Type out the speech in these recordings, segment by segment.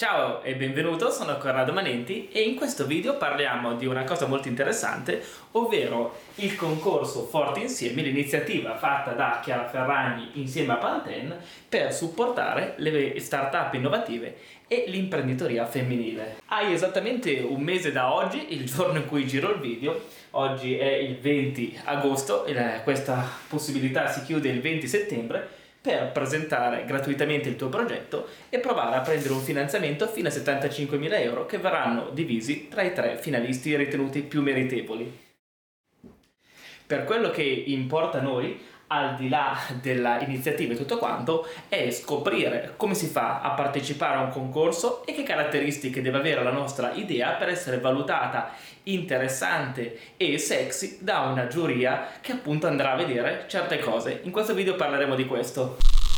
Ciao e benvenuto, sono Corrado Manenti e in questo video parliamo di una cosa molto interessante, ovvero il concorso Forti Insieme, l'iniziativa fatta da Chiara Ferragni insieme a Pantene per supportare le start-up innovative e l'imprenditoria femminile. Hai esattamente un mese da oggi, il giorno in cui giro il video. Oggi è il 20 agosto e questa possibilità si chiude il 20 settembre per presentare gratuitamente il tuo progetto e provare a prendere un finanziamento fino a 75.000 euro che verranno divisi tra i 3 finalisti ritenuti più meritevoli. Per quello che importa a noi, al di là dell'iniziativa e tutto quanto, è scoprire come si fa a partecipare a un concorso e che caratteristiche deve avere la nostra idea per essere valutata interessante e sexy da una giuria che appunto andrà a vedere certe cose. In questo video parleremo di questo.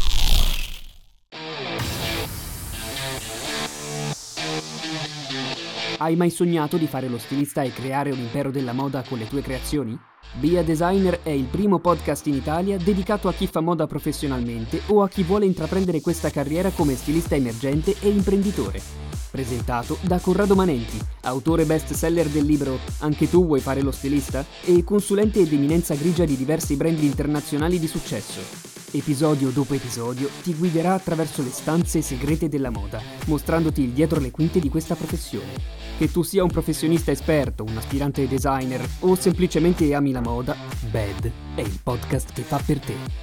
Hai mai sognato di fare lo stilista e creare un impero della moda con le tue creazioni? Be a Designer è il primo podcast in Italia dedicato a chi fa moda professionalmente o a chi vuole intraprendere questa carriera come stilista emergente e imprenditore. Presentato da Corrado Manenti, autore best seller del libro Anche tu vuoi fare lo stilista? E consulente ed eminenza grigia di diversi brand internazionali di successo. Episodio dopo episodio ti guiderà attraverso le stanze segrete della moda, mostrandoti il dietro le quinte di questa professione. Che tu sia un professionista esperto, un aspirante designer o semplicemente ami la moda, BAD è il podcast che fa per te.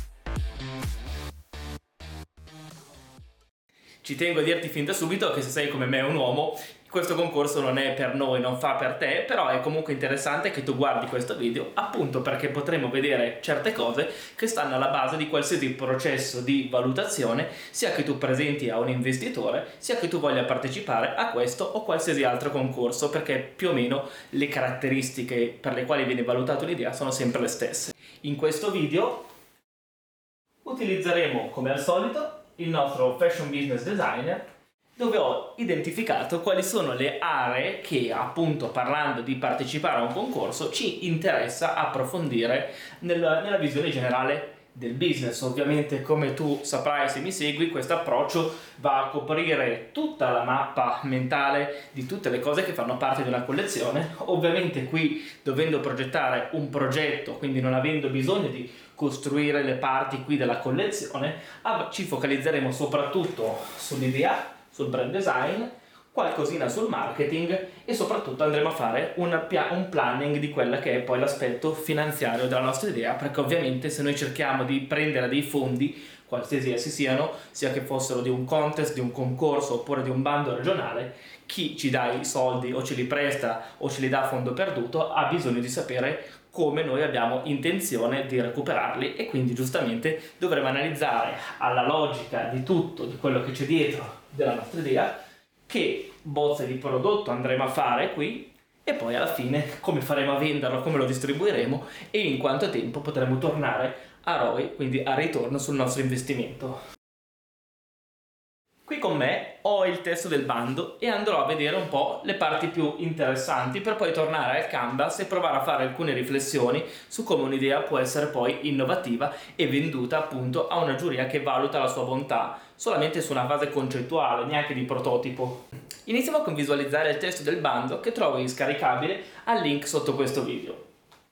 Ci tengo a dirti fin da subito che se sei come me un uomo, questo concorso non è per noi, non fa per te, però è comunque interessante che tu guardi questo video appunto perché potremo vedere certe cose che stanno alla base di qualsiasi processo di valutazione, sia che tu presenti a un investitore, sia che tu voglia partecipare a questo o qualsiasi altro concorso, perché più o meno le caratteristiche per le quali viene valutata un'idea sono sempre le stesse. In questo video utilizzeremo, come al solito, il nostro Fashion Business Designer, dove ho identificato quali sono le aree che, appunto parlando di partecipare a un concorso, ci interessa approfondire nella visione generale del business. Ovviamente, come tu saprai se mi segui, questo approccio va a coprire tutta la mappa mentale di tutte le cose che fanno parte di una collezione. Ovviamente qui, dovendo progettare un progetto, quindi non avendo bisogno di costruire le parti qui della collezione, ci focalizzeremo soprattutto sull'idea, sul brand design, qualcosina sul marketing e soprattutto andremo a fare un planning di quella che è poi l'aspetto finanziario della nostra idea, perché ovviamente se noi cerchiamo di prendere dei fondi, qualsiasi essi siano, sia che fossero di un contest, di un concorso oppure di un bando regionale, chi ci dà i soldi o ce li presta o ce li dà a fondo perduto ha bisogno di sapere come noi abbiamo intenzione di recuperarli e quindi giustamente dovremo analizzare alla logica di tutto, di quello che c'è dietro della nostra idea, che bozze di prodotto andremo a fare qui e poi alla fine come faremo a venderlo, come lo distribuiremo e in quanto tempo potremo tornare a ROI, quindi a ritorno sul nostro investimento. Qui con me ho il testo del bando e andrò a vedere un po' le parti più interessanti per poi tornare al canvas e provare a fare alcune riflessioni su come un'idea può essere poi innovativa e venduta appunto a una giuria che valuta la sua bontà solamente su una fase concettuale, neanche di prototipo. Iniziamo con visualizzare il testo del bando che trovo scaricabile al link sotto questo video.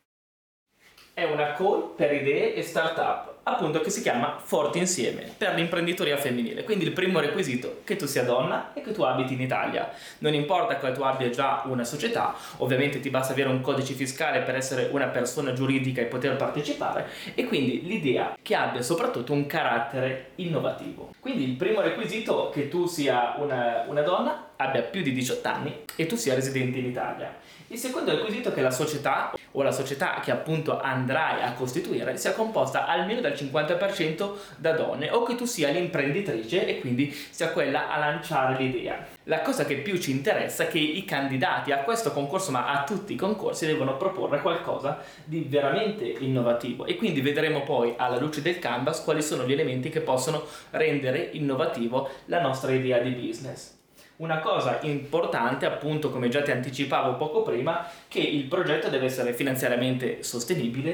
È una call per idee e startup, appunto, che si chiama Forti Insieme per l'imprenditoria femminile. Quindi il primo requisito che tu sia donna e che tu abiti in Italia. Non importa che tu abbia già una società, ovviamente ti basta avere un codice fiscale per essere una persona giuridica e poter partecipare, e quindi l'idea che abbia soprattutto un carattere innovativo. Quindi il primo requisito è che tu sia una donna, abbia più di 18 anni e tu sia residente in Italia. Il secondo requisito è che la società o la società che appunto andrai a costituire sia composta almeno dal 50% da donne o che tu sia l'imprenditrice e quindi sia quella a lanciare l'idea. La cosa che più ci interessa è che i candidati a questo concorso, ma a tutti i concorsi, devono proporre qualcosa di veramente innovativo e quindi vedremo poi alla luce del canvas quali sono gli elementi che possono rendere innovativo la nostra idea di business. Una cosa importante, appunto, come già ti anticipavo poco prima, che il progetto deve essere finanziariamente sostenibile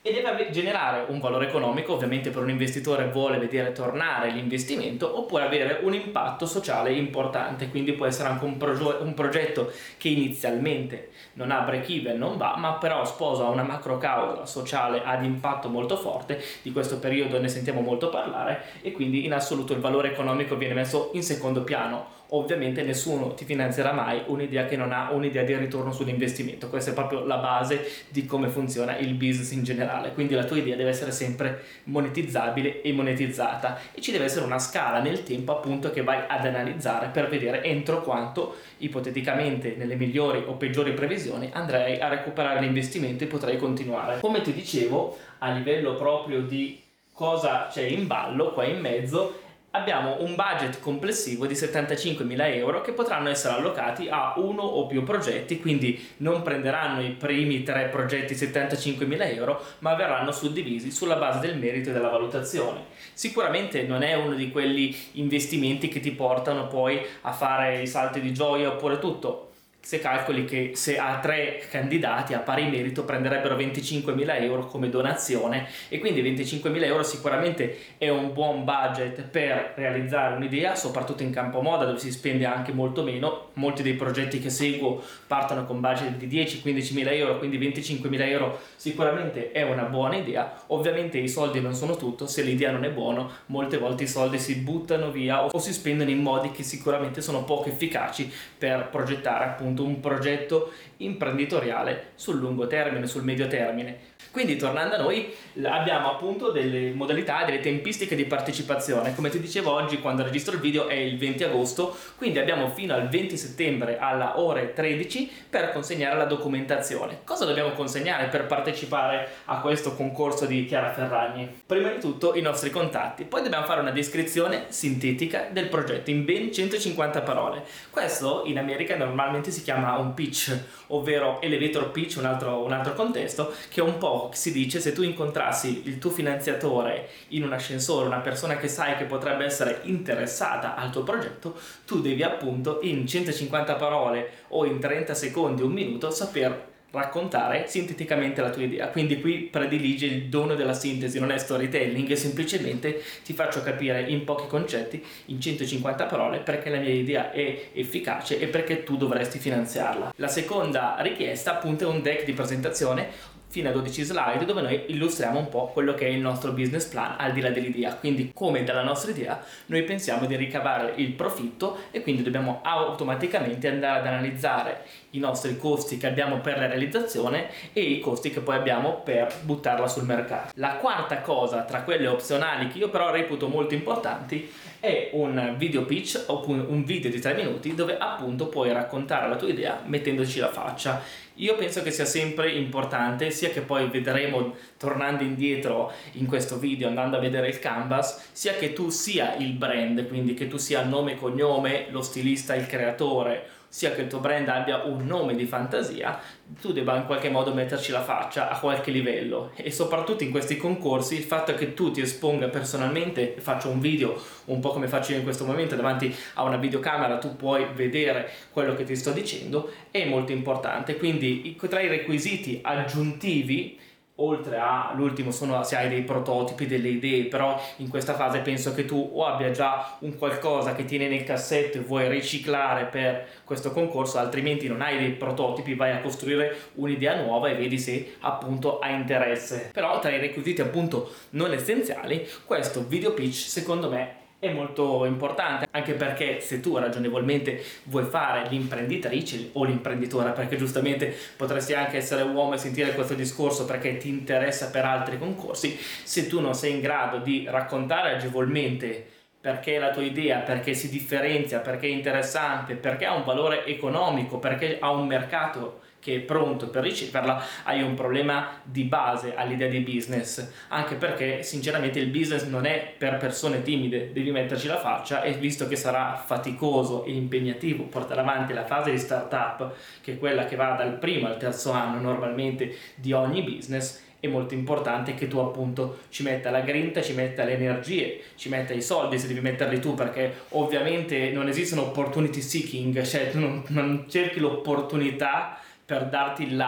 e deve generare un valore economico. Ovviamente per un investitore vuole vedere tornare l'investimento, oppure avere un impatto sociale importante, quindi può essere anche un progetto che inizialmente non ha break even, non va, ma però sposa una macro causa sociale ad impatto molto forte. Di questo periodo ne sentiamo molto parlare, e quindi in assoluto il valore economico viene messo in secondo piano. Ovviamente nessuno ti finanzierà mai un'idea che non ha un'idea di ritorno sull'investimento. Questa è proprio la base di come funziona il business in generale. Quindi la tua idea deve essere sempre monetizzabile e monetizzata, e ci deve essere una scala nel tempo appunto che vai ad analizzare per vedere entro quanto, ipoteticamente nelle migliori o peggiori previsioni, andrei a recuperare l'investimento e potrei continuare. Come ti dicevo, a livello proprio di cosa c'è in ballo qua in mezzo, abbiamo un budget complessivo di 75.000 euro che potranno essere allocati a uno o più progetti, quindi non prenderanno i primi 3 progetti 75.000 euro, ma verranno suddivisi sulla base del merito e della valutazione. Sicuramente non è uno di quelli investimenti che ti portano poi a fare i salti di gioia oppure tutto. Se calcoli che se ha 3 candidati a pari merito prenderebbero 25.000 euro come donazione, e quindi 25.000 euro sicuramente è un buon budget per realizzare un'idea, soprattutto in campo moda dove si spende anche molto meno. Molti dei progetti che seguo partono con budget di 10-15.000 euro, quindi 25.000 euro sicuramente è una buona idea. Ovviamente i soldi non sono tutto, se l'idea non è buona molte volte i soldi si buttano via o si spendono in modi che sicuramente sono poco efficaci per progettare appunto un progetto imprenditoriale sul lungo termine, sul medio termine. Quindi tornando a noi, abbiamo appunto delle modalità, delle tempistiche di partecipazione. Come ti dicevo, oggi quando registro il video è il 20 agosto, quindi abbiamo fino al 20 settembre alla ore 13 per consegnare la documentazione. Cosa dobbiamo consegnare per partecipare a questo concorso di Chiara Ferragni? Prima di tutto i nostri contatti, poi dobbiamo fare una descrizione sintetica del progetto in ben 150 parole. Questo in America normalmente si chiama un pitch, ovvero elevator pitch, un altro contesto, che è un po' si dice se tu incontrassi il tuo finanziatore in un ascensore, una persona che sai che potrebbe essere interessata al tuo progetto, tu devi appunto in 150 parole o in 30 secondi, un minuto, saper raccontare sinteticamente la tua idea. Quindi qui predilige il dono della sintesi, non è storytelling, semplicemente ti faccio capire in pochi concetti, in 150 parole, perché la mia idea è efficace e perché tu dovresti finanziarla. La seconda richiesta appunto è un deck di presentazione fino a 12 slide dove noi illustriamo un po' quello che è il nostro business plan al di là dell'idea, quindi come dalla nostra idea noi pensiamo di ricavare il profitto, e quindi dobbiamo automaticamente andare ad analizzare i nostri costi che abbiamo per la realizzazione e i costi che poi abbiamo per buttarla sul mercato. La quarta cosa tra quelle opzionali che io però reputo molto importanti è un video pitch, oppure un video di 3 minuti dove appunto puoi raccontare la tua idea mettendoci la faccia. Io penso che sia sempre importante, sia che poi vedremo tornando indietro in questo video andando a vedere il canvas, sia che tu sia il brand, quindi che tu sia il nome e cognome, lo stilista, il creatore, sia che il tuo brand abbia un nome di fantasia, tu debba in qualche modo metterci la faccia a qualche livello. E soprattutto in questi concorsi il fatto che tu ti esponga personalmente, faccio un video un po' come faccio io in questo momento davanti a una videocamera, tu puoi vedere quello che ti sto dicendo, è molto importante. Quindi tra i requisiti aggiuntivi, oltre all'ultimo, sono se hai dei prototipi, delle idee, però in questa fase penso che tu o abbia già un qualcosa che tieni nel cassetto e vuoi riciclare per questo concorso, altrimenti non hai dei prototipi, vai a costruire un'idea nuova e vedi se appunto ha interesse. Però tra i requisiti appunto non essenziali, questo video pitch secondo me è molto importante, anche perché se tu ragionevolmente vuoi fare l'imprenditrice o l'imprenditore, perché giustamente potresti anche essere uomo e sentire questo discorso perché ti interessa per altri concorsi, se tu non sei in grado di raccontare agevolmente perché è la tua idea, perché si differenzia, perché è interessante, perché ha un valore economico, perché ha un mercato che è pronto per riceverla, hai un problema di base all'idea di business, anche perché sinceramente il business non è per persone timide, devi metterci la faccia, e visto che sarà faticoso e impegnativo portare avanti la fase di startup, che è quella che va dal primo al terzo anno normalmente di ogni business, è molto importante che tu appunto ci metta la grinta, ci metta le energie, ci metta i soldi se devi metterli tu, perché ovviamente non esistono opportunity seeking, cioè tu non cerchi l'opportunità per darti là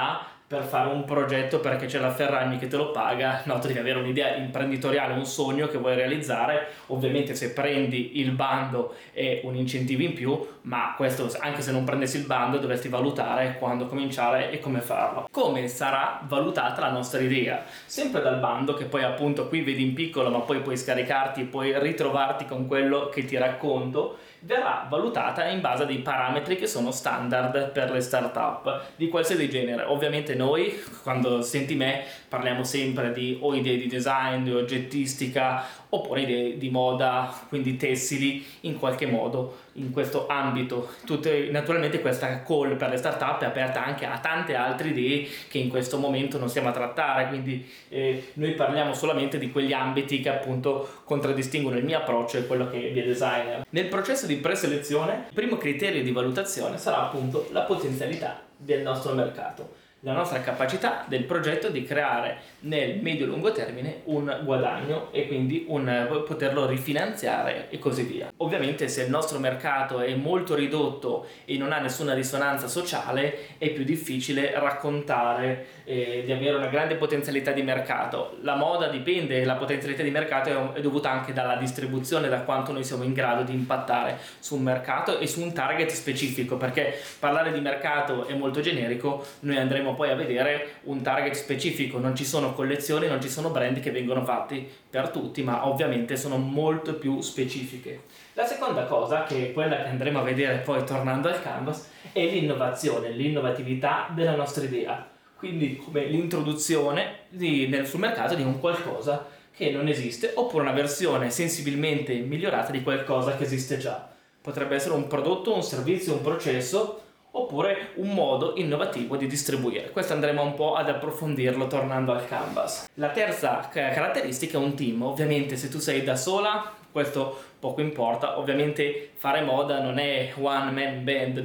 per fare un progetto perché c'è la Ferragni che te lo paga. No, tu devi avere un'idea imprenditoriale, un sogno che vuoi realizzare. Ovviamente se prendi il bando è un incentivo in più, ma questo anche se non prendessi il bando dovresti valutare quando cominciare e come farlo. Come sarà valutata la nostra idea? Sempre dal bando, che poi appunto qui vedi in piccolo, ma poi puoi scaricarti, puoi ritrovarti con quello che ti racconto, verrà valutata in base a dei parametri che sono standard per le startup di qualsiasi genere. Ovviamente noi, quando senti me, parliamo sempre di o idee di design, di oggettistica, oppure idee di moda, quindi tessili in qualche modo in questo ambito. Naturalmente questa call per le startup è aperta anche a tante altre idee che in questo momento non stiamo a trattare, quindi noi parliamo solamente di quegli ambiti che appunto contraddistinguono il mio approccio e quello che è Via Designer. Nel processo di preselezione il primo criterio di valutazione sarà appunto la potenzialità del nostro mercato, la nostra capacità del progetto di creare nel medio-lungo termine un guadagno e quindi poterlo rifinanziare e così via. Ovviamente se il nostro mercato è molto ridotto e non ha nessuna risonanza sociale è più difficile raccontare di avere una grande potenzialità di mercato. La moda dipende, la potenzialità di mercato è dovuta anche dalla distribuzione, da quanto noi siamo in grado di impattare su un mercato e su un target specifico, perché parlare di mercato è molto generico, noi andremo poi a vedere un target specifico, non ci sono collezioni, non ci sono brand che vengono fatti per tutti, ma ovviamente sono molto più specifiche. La seconda cosa, che è quella che andremo a vedere poi tornando al canvas, è l'innovazione, l'innovatività della nostra idea, quindi come l'introduzione sul mercato di un qualcosa che non esiste, oppure una versione sensibilmente migliorata di qualcosa che esiste già. Potrebbe essere un prodotto, un servizio, un processo, oppure un modo innovativo di distribuire. Questo andremo un po' ad approfondirlo tornando al canvas. La terza caratteristica è un team. Ovviamente se tu sei da sola, questo poco importa. Ovviamente fare moda non è one man band,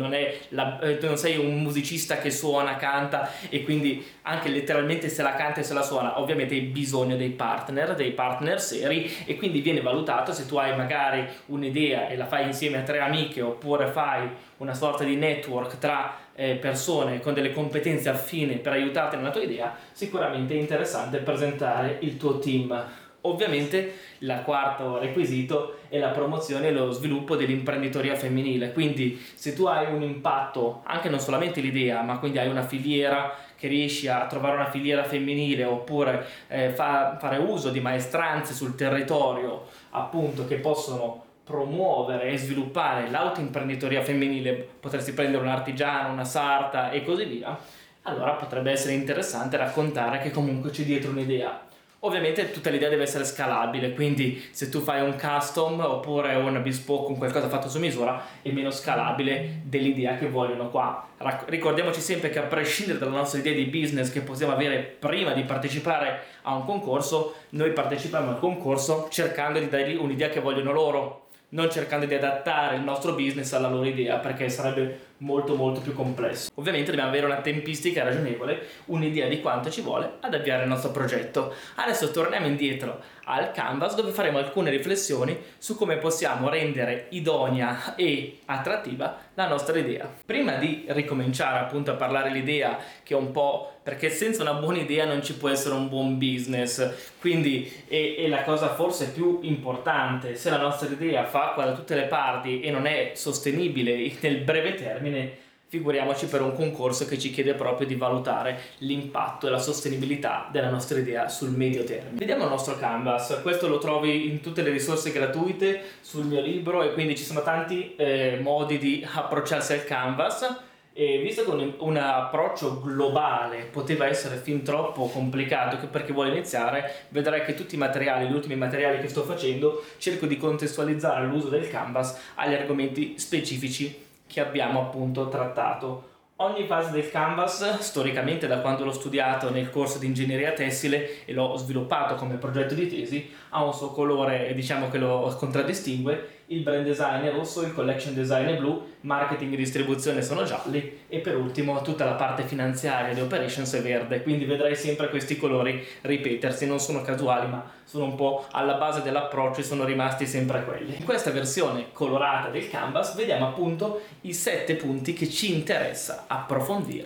non sei un musicista che suona, canta e quindi anche letteralmente se la canta e se la suona. Ovviamente hai bisogno dei partner seri, e quindi viene valutato se tu hai magari un'idea e la fai insieme a 3 amiche, oppure fai una sorta di network tra persone con delle competenze affine per aiutarti nella tua idea. Sicuramente è interessante presentare il tuo team. Ovviamente il quarto requisito è la promozione e lo sviluppo dell'imprenditoria femminile, quindi se tu hai un impatto, anche non solamente l'idea, ma quindi hai una filiera, che riesci a trovare una filiera femminile, oppure fare uso di maestranze sul territorio appunto che possono promuovere e sviluppare l'autoimprenditoria femminile, potresti prendere un artigiano, una sarta e così via, allora potrebbe essere interessante raccontare che comunque c'è dietro un'idea. Ovviamente tutta l'idea deve essere scalabile, quindi se tu fai un custom oppure un bespoke, un qualcosa fatto su misura, è meno scalabile dell'idea che vogliono qua. Ricordiamoci sempre che a prescindere dalla nostra idea di business che possiamo avere prima di partecipare a un concorso, noi partecipiamo al concorso cercando di dargli un'idea che vogliono loro, non cercando di adattare il nostro business alla loro idea, perché sarebbe molto più complesso. Ovviamente dobbiamo avere una tempistica ragionevole, un'idea di quanto ci vuole ad avviare il nostro progetto. Adesso torniamo indietro al canvas, dove faremo alcune riflessioni su come possiamo rendere idonea e attrattiva la nostra idea. Prima di ricominciare appunto a parlare l'idea, che è un po' perché senza una buona idea non ci può essere un buon business, quindi è la cosa forse più importante. Se la nostra idea fa acqua da tutte le parti e non è sostenibile nel breve termine, figuriamoci per un concorso che ci chiede proprio di valutare l'impatto e la sostenibilità della nostra idea sul medio termine. Vediamo il nostro canvas. Questo lo trovi in tutte le risorse gratuite sul mio libro, e quindi ci sono tanti modi di approcciarsi al canvas. E visto che un approccio globale poteva essere fin troppo complicato per chi vuole iniziare, vedrai che tutti i materiali, gli ultimi materiali che sto facendo, cerco di contestualizzare l'uso del canvas agli argomenti specifici che abbiamo appunto trattato. Ogni fase del canvas, storicamente da quando l'ho studiato nel corso di ingegneria tessile e l'ho sviluppato come progetto di tesi, ha un suo colore, diciamo, che lo contraddistingue. Il brand design è rosso, il collection design è blu, marketing e distribuzione sono gialli, e per ultimo tutta la parte finanziaria di operations è verde. Quindi vedrai sempre questi colori ripetersi, non sono casuali ma sono un po' alla base dell'approccio e sono rimasti sempre quelli. In questa versione colorata del canvas vediamo appunto i 7 punti che ci interessa approfondire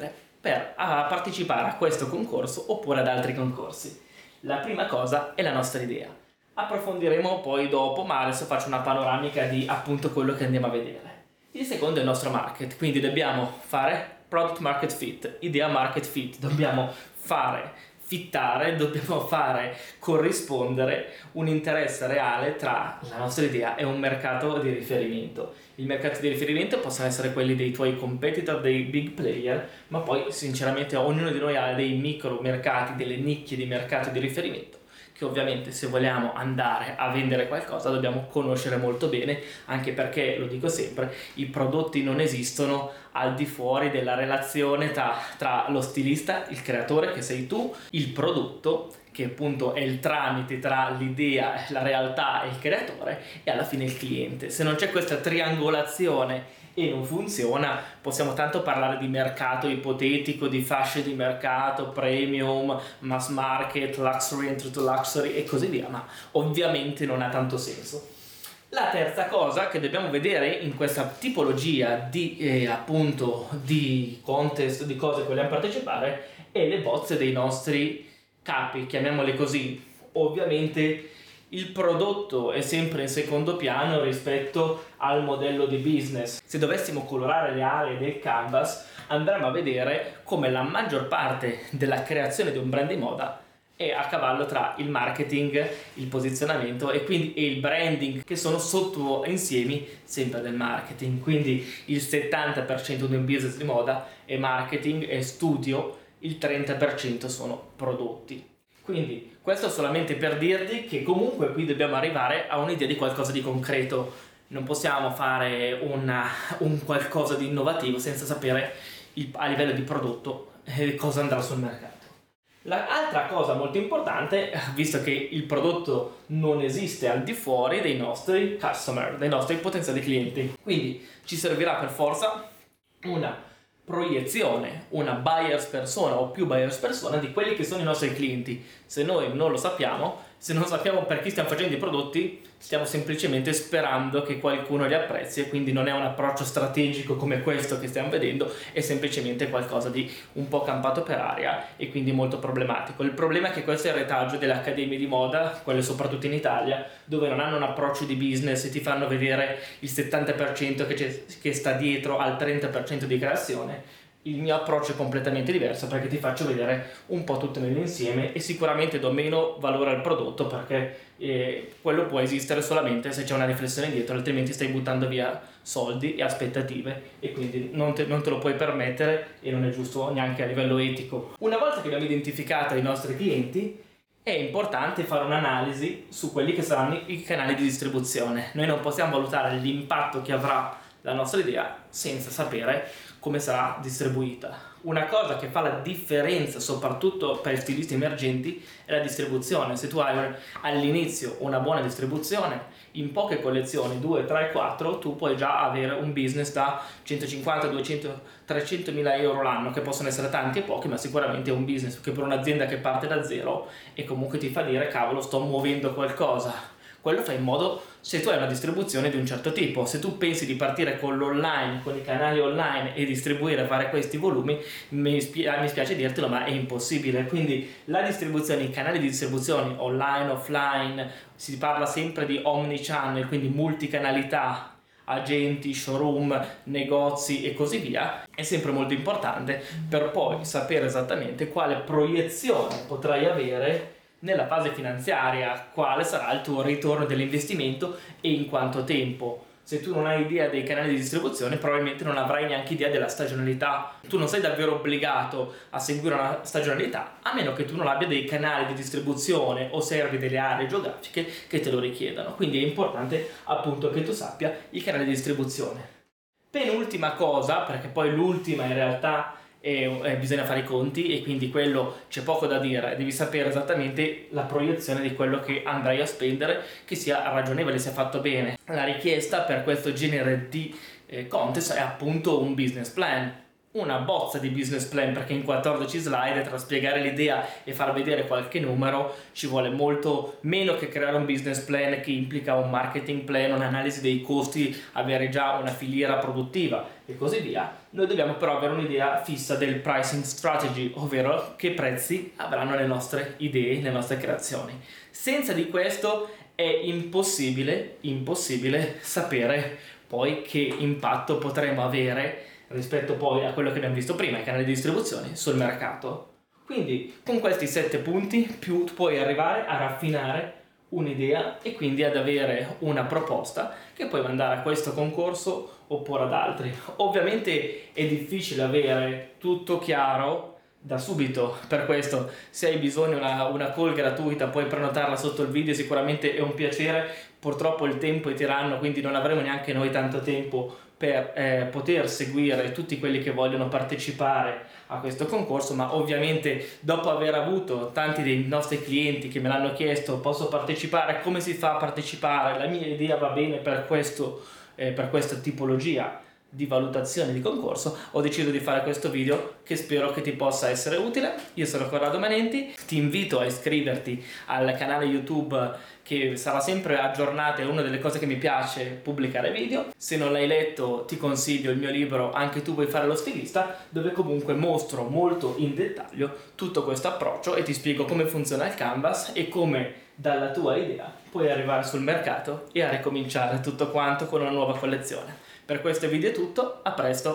per partecipare a questo concorso oppure ad altri concorsi. La prima cosa è la nostra idea. Approfondiremo poi dopo, ma adesso faccio una panoramica di appunto quello che andiamo a vedere. Il secondo è il nostro market, quindi dobbiamo fare product market fit, idea market fit, dobbiamo fare corrispondere un interesse reale tra la nostra idea e un mercato di riferimento. Il mercato di riferimento possono essere quelli dei tuoi competitor, dei big player, ma poi sinceramente ognuno di noi ha dei micro mercati, delle nicchie di mercato di riferimento, che ovviamente se vogliamo andare a vendere qualcosa dobbiamo conoscere molto bene, anche perché, lo dico sempre, i prodotti non esistono al di fuori della relazione tra lo stilista, il creatore che sei tu, il prodotto che appunto è il tramite tra l'idea, la realtà e il creatore, e alla fine il cliente. Se non c'è questa triangolazione e non funziona, possiamo tanto parlare di mercato ipotetico, di fasce di mercato, premium, mass market, luxury, entry to luxury e così via, ma ovviamente non ha tanto senso. La terza cosa che dobbiamo vedere in questa tipologia di appunto di contest, di cose che vogliamo partecipare, è le bozze dei nostri capi, chiamiamole così. Ovviamente il prodotto è sempre in secondo piano rispetto al modello di business. Se dovessimo colorare le aree del canvas, andremo a vedere come la maggior parte della creazione di un brand di moda è a cavallo tra il marketing, il posizionamento e il branding, che sono sotto insiemi sempre del marketing. Quindi il 70% di un business di moda è marketing e studio, il 30% sono prodotti. Quindi questo solamente per dirti che comunque qui dobbiamo arrivare a un'idea di qualcosa di concreto. Non possiamo fare un qualcosa di innovativo senza sapere a livello di prodotto cosa andrà sul mercato. L'altra cosa molto importante, visto che il prodotto non esiste al di fuori dei nostri customer, dei nostri potenziali clienti, quindi ci servirà per forza una proiezione, una buyers persona o più buyers persona di quelli che sono i nostri clienti. Se noi non lo sappiamo, se non sappiamo per chi stiamo facendo i prodotti, stiamo semplicemente sperando che qualcuno li apprezzi, e quindi non è un approccio strategico come questo che stiamo vedendo, è semplicemente qualcosa di un po' campato per aria e quindi molto problematico. Il problema è che questo è il retaggio delle accademie di moda, quelle soprattutto in Italia, dove non hanno un approccio di business e ti fanno vedere il 70% che sta dietro al 30% di creazione. Il mio approccio è completamente diverso, perché ti faccio vedere un po' tutto nell'insieme e sicuramente do meno valore al prodotto, perché quello può esistere solamente se c'è una riflessione dietro, altrimenti stai buttando via soldi e aspettative e quindi non te lo puoi permettere e non è giusto neanche a livello etico. Una volta che abbiamo identificato i nostri clienti, è importante fare un'analisi su quelli che saranno i canali di distribuzione. Noi non possiamo valutare l'impatto che avrà la nostra idea senza sapere come sarà distribuita. Una cosa che fa la differenza soprattutto per stilisti emergenti è la distribuzione. Se tu hai all'inizio una buona distribuzione, in poche collezioni, 2, 3, 4, tu puoi già avere un business da 150, 200, 300 mila euro l'anno, che possono essere tanti e pochi, ma sicuramente è un business che per un'azienda che parte da zero e comunque ti fa dire cavolo, sto muovendo qualcosa. Quello fa in modo, se tu hai una distribuzione di un certo tipo, se tu pensi di partire con l'online, con i canali online e distribuire, fare questi volumi, mi spiace dirtelo, ma è impossibile. Quindi la distribuzione, i canali di distribuzione online, offline, si parla sempre di omnichannel, quindi multicanalità, agenti, showroom, negozi e così via, è sempre molto importante per poi sapere esattamente quale proiezione potrai avere nella fase finanziaria, quale sarà il tuo ritorno dell'investimento e in quanto tempo. Se tu non hai idea dei canali di distribuzione, probabilmente non avrai neanche idea della stagionalità. Tu non sei davvero obbligato a seguire una stagionalità, a meno che tu non abbia dei canali di distribuzione o servi delle aree geografiche che te lo richiedano. Quindi è importante appunto che tu sappia i canali di distribuzione. Penultima cosa, perché poi l'ultima in realtà bisogna fare i conti e quindi quello c'è poco da dire, devi sapere esattamente la proiezione di quello che andrai a spendere, che sia ragionevole, sia fatto bene. La richiesta per questo genere di contest è appunto un business plan. una bozza di business plan, perché in 14 slide tra spiegare l'idea e far vedere qualche numero ci vuole molto meno che creare un business plan che implica un marketing plan, un'analisi dei costi, avere già una filiera produttiva e così via. Noi dobbiamo però avere un'idea fissa del pricing strategy, ovvero che prezzi avranno le nostre idee, le nostre creazioni. Senza di questo è impossibile sapere poi che impatto potremo avere rispetto poi a quello che abbiamo visto prima, i canali di distribuzione sul mercato. Quindi con questi 7 punti più puoi arrivare a raffinare un'idea e quindi ad avere una proposta che puoi mandare a questo concorso oppure ad altri. Ovviamente è difficile avere tutto chiaro da subito, per questo se hai bisogno una call gratuita puoi prenotarla sotto il video, sicuramente è un piacere. Purtroppo il tempo è tiranno, quindi non avremo neanche noi tanto tempo per poter seguire tutti quelli che vogliono partecipare a questo concorso, ma ovviamente dopo aver avuto tanti dei nostri clienti che me l'hanno chiesto: posso partecipare, come si fa a partecipare, la mia idea va bene per questa tipologia di valutazione di concorso, ho deciso di fare questo video che spero che ti possa essere utile. Io sono Corrado Manenti, ti invito a iscriverti al canale YouTube che sarà sempre aggiornato, è una delle cose che mi piace pubblicare video. Se non l'hai letto ti consiglio il mio libro Anche tu vuoi fare lo stilista, dove comunque mostro molto in dettaglio tutto questo approccio e ti spiego come funziona il canvas e come dalla tua idea puoi arrivare sul mercato e a ricominciare tutto quanto con una nuova collezione. Per questo video è tutto, a presto!